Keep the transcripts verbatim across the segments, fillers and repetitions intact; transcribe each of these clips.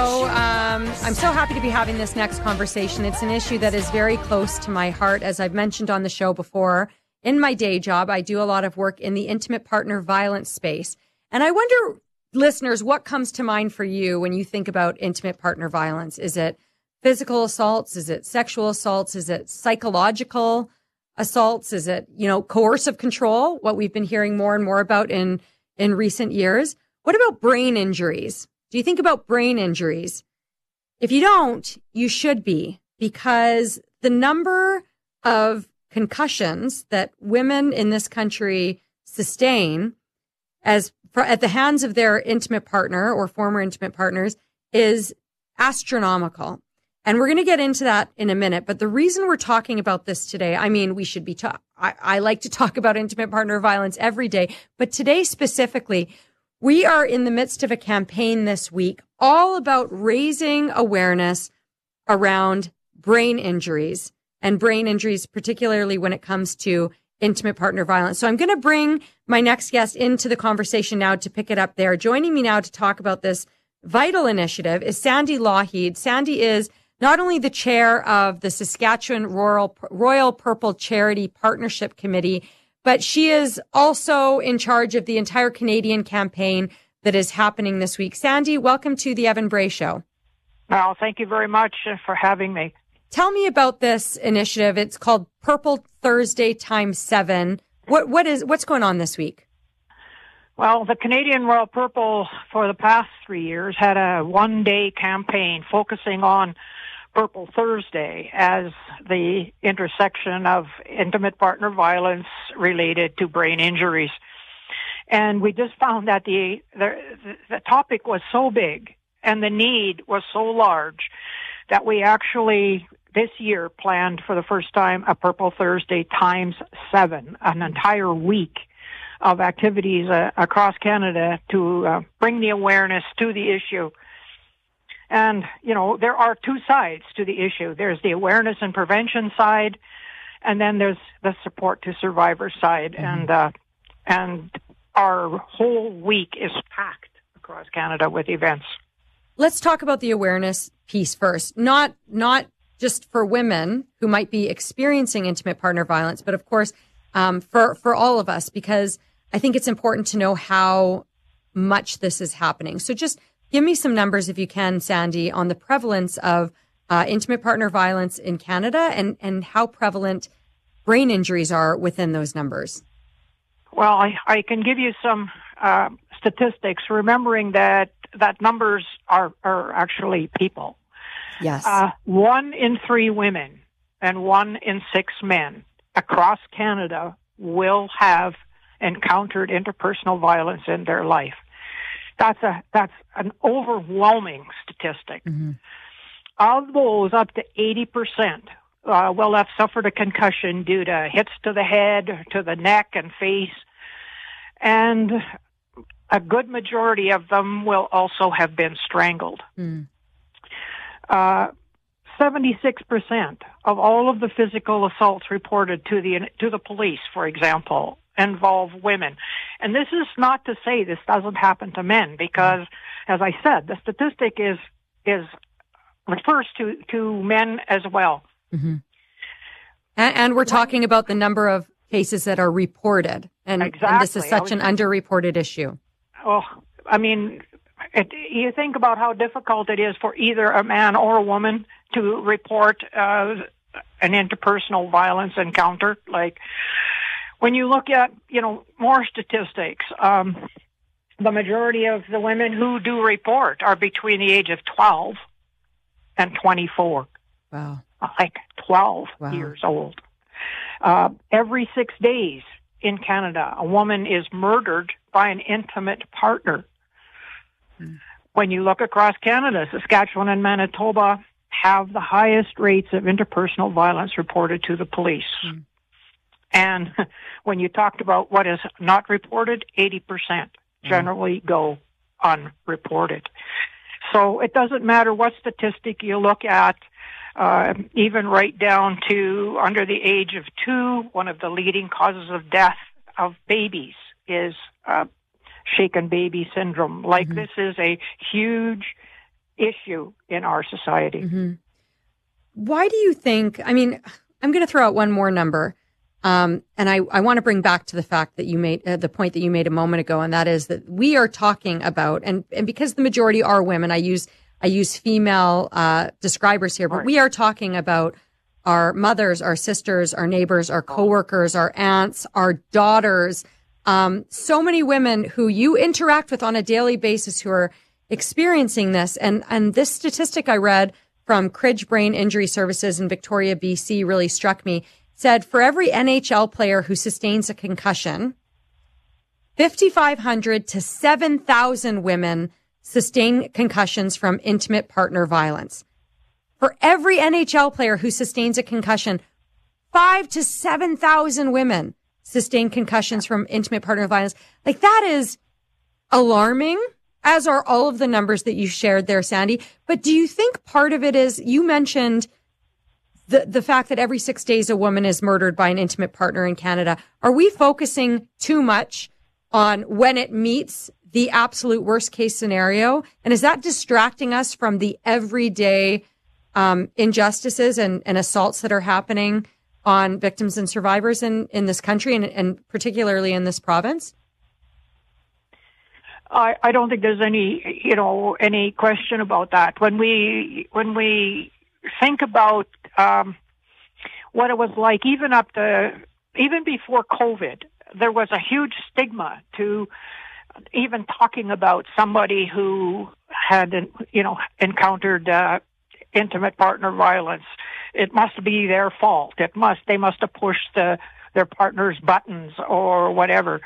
show. Um, I'm so happy to be having this next conversation. It's an issue that is very close to my heart. As I've mentioned on the show before, in my day job, I do a lot of work in the intimate partner violence space. And I wonder, listeners, what comes to mind for you when you think about intimate partner violence? Is it physical assaults? Is it sexual assaults? Is it psychological assaults? Is it, you know, coercive control, what we've been hearing more and more about in, in recent years? What about brain injuries? Do you think about brain injuries? If you don't, you should be, because the number of concussions that women in this country sustain as for, at the hands of their intimate partner or former intimate partners is astronomical. And we're going to get into that in a minute. But the reason we're talking about this today, I mean, we should be talk. I, I like to talk about intimate partner violence every day, but today specifically, we are in the midst of a campaign this week all about raising awareness around brain injuries and brain injuries, particularly when it comes to intimate partner violence. So I'm going to bring my next guest into the conversation now to pick it up there. Joining me now to talk about this vital initiative is Sandy Lougheed. Sandy is not only the chair of the Saskatchewan Royal, Royal Purple Charity Partnership Committee, but she is also in charge of the entire Canadian campaign that is happening this week. Sandy, welcome to the Evan Bray Show. Well, thank you very much for having me. Tell me about this initiative. It's called Purple Thursday times seven. What what is what's going on this week? Well, the Canadian Royal Purple for the past three years had a one-day campaign focusing on Purple Thursday as the intersection of intimate partner violence related to brain injuries. And we just found that the, the, the topic was so big and the need was so large that we actually this year planned for the first time a Purple Thursday times seven, an entire week of activities uh, across Canada to uh, bring the awareness to the issue. And, you know, there are two sides to the issue. There's the awareness and prevention side, and then there's the support to survivors side. Mm-hmm. And, uh, and our whole week is packed across Canada with events. Let's talk about the awareness piece first. Not, not just for women who might be experiencing intimate partner violence, but of course, um, for, for all of us, because I think it's important to know how much this is happening. So just give me some numbers, if you can, Sandy, on the prevalence of uh, intimate partner violence in Canada and, and how prevalent brain injuries are within those numbers. Well, I, I can give you some uh, statistics, remembering that, that numbers are, are actually people. Yes. Uh, one in three women and one in six men across Canada will have encountered interpersonal violence in their life. That's a that's an overwhelming statistic. Mm-hmm. Of those, up to eighty percent uh, will have suffered a concussion due to hits to the head, to the neck and face, and a good majority of them will also have been strangled. Mm. Uh, seventy-six percent of all of the physical assaults reported to the to the police, for example, involve women. And this is not to say this doesn't happen to men, because, as I said, the statistic is is refers to, to men as well. Mm-hmm. And, and we're talking about the number of cases that are reported. And, exactly. and this is such an underreported issue. Oh, I mean, it, you think about how difficult it is for either a man or a woman to report uh, an interpersonal violence encounter. Like, when you look at, you know, more statistics, um, the majority of the women who do report are between the age of twelve and twenty-four. Wow. Like twelve wow. years old. Uh, every six days in Canada, a woman is murdered by an intimate partner. Hmm. When you look across Canada, Saskatchewan and Manitoba have the highest rates of interpersonal violence reported to the police. Hmm. And when you talked about what is not reported, eighty percent generally go unreported. So it doesn't matter what statistic you look at, uh, even right down to under the age of two, one of the leading causes of death of babies is uh, shaken baby syndrome. Like, mm-hmm. this is a huge issue in our society. Mm-hmm. Why do you think, I mean, I'm going to throw out one more number. Um, and I, I want to bring back to the fact that you made uh, the point that you made a moment ago, and that is that we are talking about, and, and because the majority are women, I use, I use female, uh, describers here, but Right. we are talking about our mothers, our sisters, our neighbors, our coworkers, our aunts, our daughters, um, so many women who you interact with on a daily basis who are experiencing this. And, and this statistic I read from Cridge Brain Injury Services in Victoria, B C really struck me. Said for every N H L player who sustains a concussion, fifty-five hundred to seven thousand women sustain concussions from intimate partner violence. For every N H L player who sustains a concussion, five to seven thousand women sustain concussions from intimate partner violence. Like, that is alarming, as are all of the numbers that you shared there, Sandy. But do you think part of it is, you mentioned the the fact that every six days a woman is murdered by an intimate partner in Canada. Are we focusing too much on when it meets the absolute worst case scenario? And is that distracting us from the everyday um, injustices and, and assaults that are happening on victims and survivors in, in this country and, and particularly in this province? I, I don't think there's any, you know, any question about that. When we when we think about um, what it was like, even up to even before COVID, there was a huge stigma to even talking about somebody who had, you know, encountered uh, intimate partner violence. It must be their fault. It must they must have pushed the, their partner's buttons or whatever.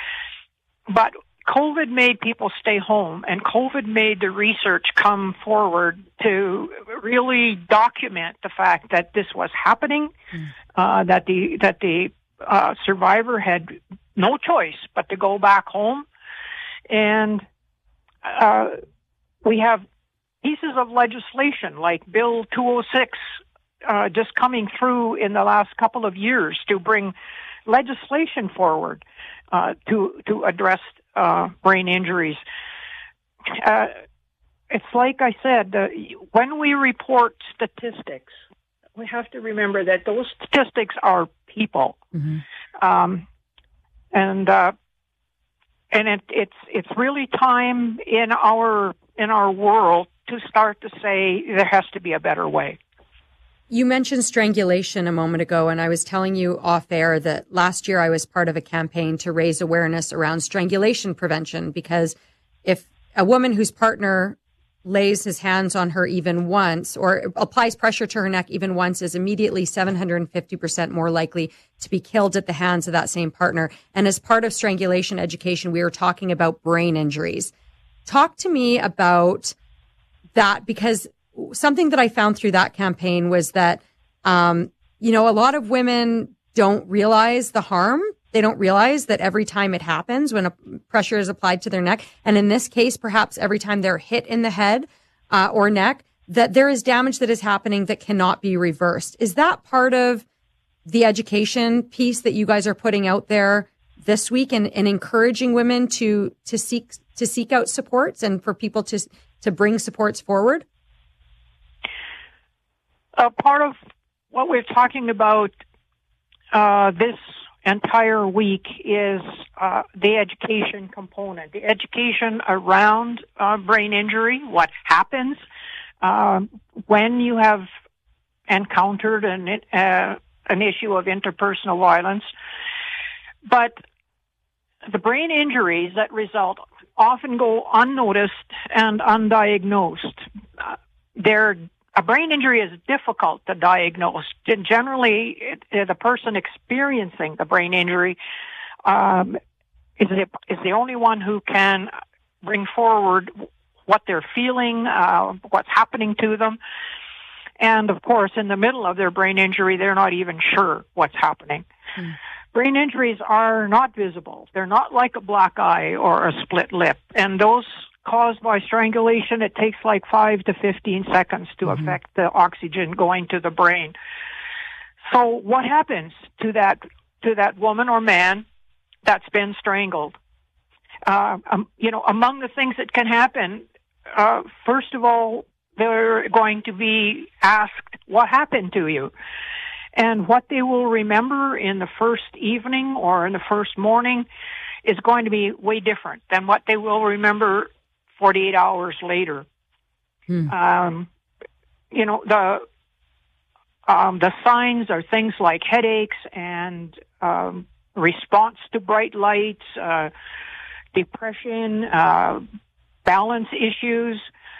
But COVID made people stay home, and COVID made the research come forward to really document the fact that this was happening, mm. uh, that the that the uh, survivor had no choice but to go back home, and uh, we have pieces of legislation like Bill two oh six uh, just coming through in the last couple of years to bring legislation forward uh, to to address Uh, brain injuries. Uh, it's like I said, uh, when we report statistics, we have to remember that those statistics are people, mm-hmm. um, and uh, and it, it's it's really time in our in our world to start to say there has to be a better way. You mentioned strangulation a moment ago, and I was telling you off air that last year I was part of a campaign to raise awareness around strangulation prevention, because if a woman whose partner lays his hands on her even once or applies pressure to her neck even once is immediately seven hundred fifty percent more likely to be killed at the hands of that same partner. And as part of strangulation education, we were talking about brain injuries. Talk to me about that, because something that I found through that campaign was that, um, you know, a lot of women don't realize the harm. They don't realize that every time it happens when a pressure is applied to their neck, and in this case, perhaps every time they're hit in the head uh, or neck, that there is damage that is happening that cannot be reversed. Is that part of the education piece that you guys are putting out there this week, and, and encouraging women to to seek to seek out supports and for people to to bring supports forward? Uh, part of what we're talking about uh, this entire week is uh, the education component, the education around uh, brain injury, what happens uh, when you have encountered an, uh, an issue of interpersonal violence. But the brain injuries that result often go unnoticed and undiagnosed. Uh, they're A brain injury is difficult to diagnose. Generally, it, it, the person experiencing the brain injury um, is, the, is the only one who can bring forward what they're feeling, uh, what's happening to them. And, of course, in the middle of their brain injury, they're not even sure what's happening. Mm. Brain injuries are not visible. They're not like a black eye or a split lip. And those caused by strangulation, it takes like five to fifteen seconds to mm-hmm. affect the oxygen going to the brain. So what happens to that to that woman or man that's been strangled? Uh, um, you know, among the things that can happen uh, first of all, they're going to be asked what happened to you. And what they will remember in the first evening or in the first morning is going to be way different than what they will remember forty-eight hours later. Hmm. Um, you know, the um, the signs are things like headaches and um, response to bright lights, uh, depression, uh, balance issues.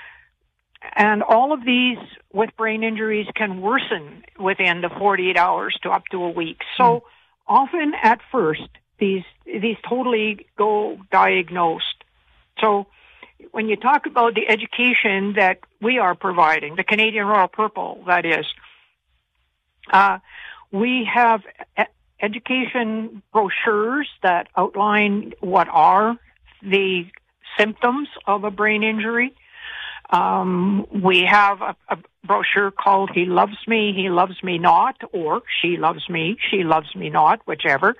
And all of these with brain injuries can worsen within the forty-eight hours to up to a week. So mm. often at first, these these totally go diagnosed. So when you talk about the education that we are providing, the Canadian Royal Purple, that is, uh, we have e- education brochures that outline what are the symptoms of a brain injury. Um, we have a, a brochure called He Loves Me, He Loves Me Not, or She Loves Me, She Loves Me Not, whichever,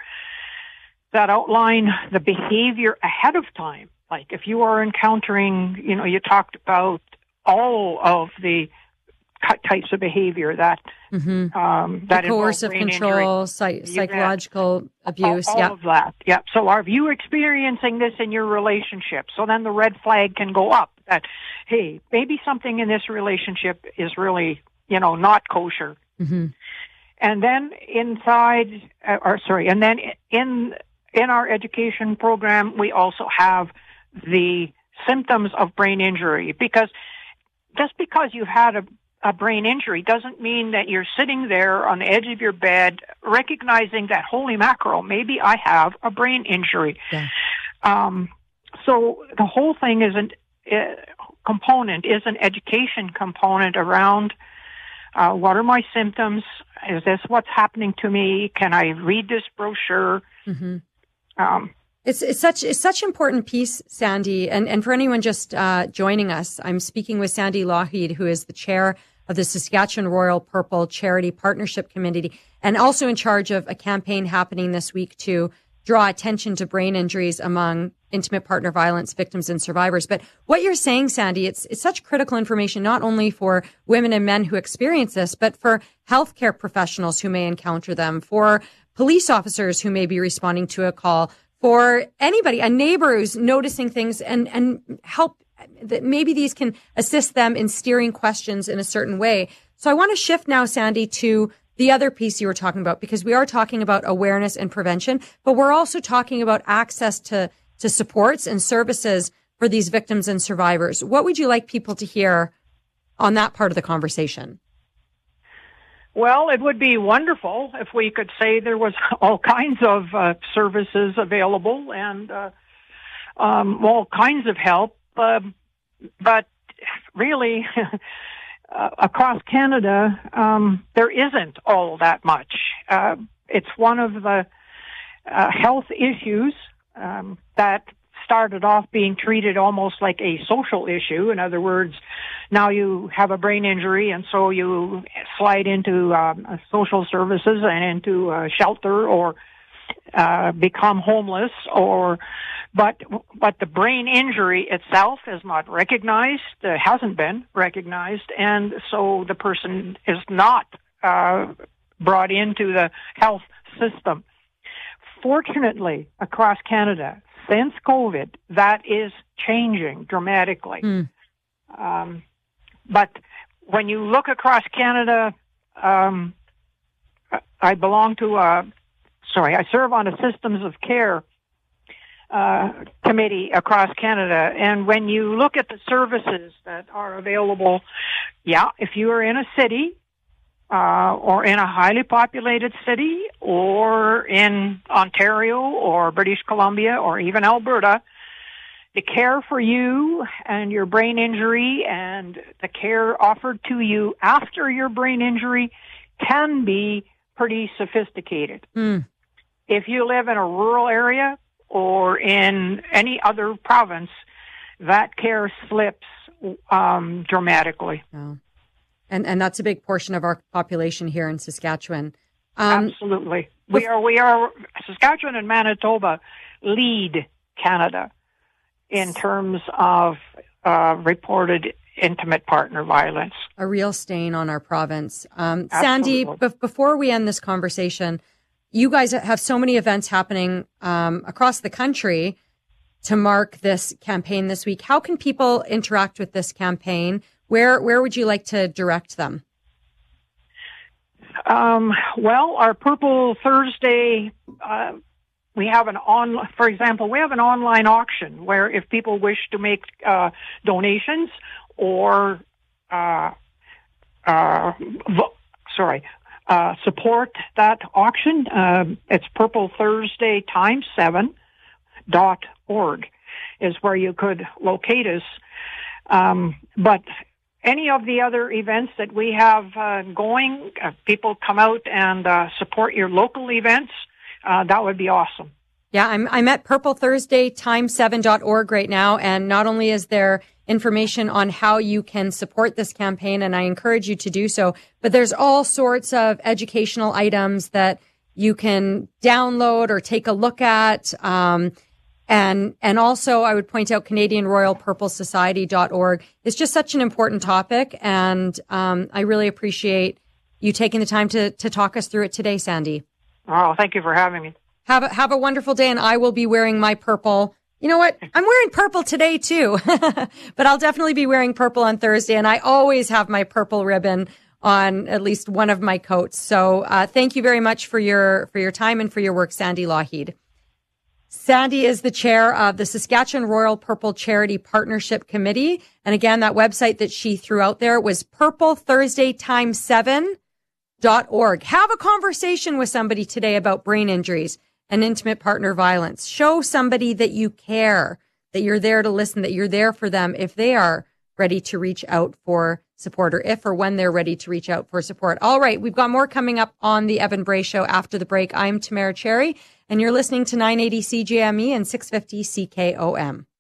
that outline the behavior ahead of time. Like if you are encountering, you know, you talked about all of the types of behavior that mm-hmm. um, that the coercive control, psych- psychological abuse, all, all yeah, of that. Yeah. So are you experiencing this in your relationship? So then the red flag can go up. That hey, maybe something in this relationship is really, you know, not kosher. Mm-hmm. And then inside, uh, or sorry, and then in in our education program, we also have the symptoms of brain injury, because just because you've had a A brain injury doesn't mean that you're sitting there on the edge of your bed recognizing that, holy mackerel, maybe I have a brain injury. Yeah. Um, so the whole thing is an uh, component, is an education component around uh, what are my symptoms? Is this what's happening to me? Can I read this brochure? Mm-hmm. Um, It's, it's such it's such an important piece, Sandy. And, and for anyone just uh, joining us, I'm speaking with Sandy Lougheed, who is the chair of the Saskatchewan Royal Purple Charity Partnership Committee, and also in charge of a campaign happening this week to draw attention to brain injuries among intimate partner violence victims and survivors. But what you're saying, Sandy, it's it's such critical information, not only for women and men who experience this, but for healthcare professionals who may encounter them, for police officers who may be responding to a call, for anybody, a neighbor who's noticing things, and, and help that maybe these can assist them in steering questions in a certain way. So I want to shift now, Sandy, to the other piece you were talking about, because we are talking about awareness and prevention, but we're also talking about access to, to supports and services for these victims and survivors. What would you like people to hear on that part of the conversation? Well, it would be wonderful if we could say there was all kinds of uh, services available and uh, um, all kinds of help. Uh, but really, uh, across Canada, um, there isn't all that much. Uh, it's one of the uh, health issues um, that started off being treated almost like a social issue. In other words, now you have a brain injury, and so you slide into um, social services and into uh, shelter, or uh, become homeless, or but but the brain injury itself is not recognized, uh, hasn't been recognized, and so the person is not uh, brought into the health system. Fortunately, across Canada, since COVID, that is changing dramatically. Mm. Um, but when you look across Canada, um, I belong to a, sorry, I serve on a systems of care uh, committee across Canada. And when you look at the services that are available, yeah, if you are in a city, Uh, or in a highly populated city, or in Ontario or British Columbia or even Alberta, the care for you and your brain injury and the care offered to you after your brain injury can be pretty sophisticated. Mm. If you live in a rural area or in any other province, that care slips um, dramatically. Oh. And and that's a big portion of our population here in Saskatchewan. Um, Absolutely. We are, we are, Saskatchewan and Manitoba lead Canada in terms of uh, reported intimate partner violence. A real stain on our province. Um, Sandy, b- before we end this conversation, you guys have so many events happening um, across the country to mark this campaign this week. How can people interact with this campaign? Where where would you like to direct them? Um, well, our Purple Thursday, uh, we have an on, for example, we have an online auction where if people wish to make uh, donations or, uh, uh, vo- sorry, uh, support that auction, uh, it's Purple Thursday times seven dot org is where you could locate us. Um, but any of the other events that we have uh, going, uh, people come out and uh, support your local events, uh, that would be awesome. Yeah, I'm, I'm at purple thursday times seven dot org right now, and not only is there information on how you can support this campaign, and I encourage you to do so, but there's all sorts of educational items that you can download or take a look at. Um, And, and also I would point out Canadian Royal Purple Society dot org. It's just such an important topic. And, um, I really appreciate you taking the time to, to talk us through it today, Sandy. Oh, thank you for having me. Have a, have a wonderful day. And I will be wearing my purple. You know what? I'm wearing purple today too, but I'll definitely be wearing purple on Thursday. And I always have my purple ribbon on at least one of my coats. So, uh, thank you very much for your, for your time and for your work, Sandy Lougheed. Sandy is the chair of the Saskatchewan Royal Purple Charity Partnership Committee. And again, that website that she threw out there was purple thursday times seven dot org. Have a conversation with somebody today about brain injuries and intimate partner violence. Show somebody that you care, that you're there to listen, that you're there for them if they are ready to reach out for support, or if or when they're ready to reach out for support. All right, we've got more coming up on the Evan Bray Show after the break. I'm Tamara Cherry, and you're listening to nine eighty C J M E and six fifty C K O M.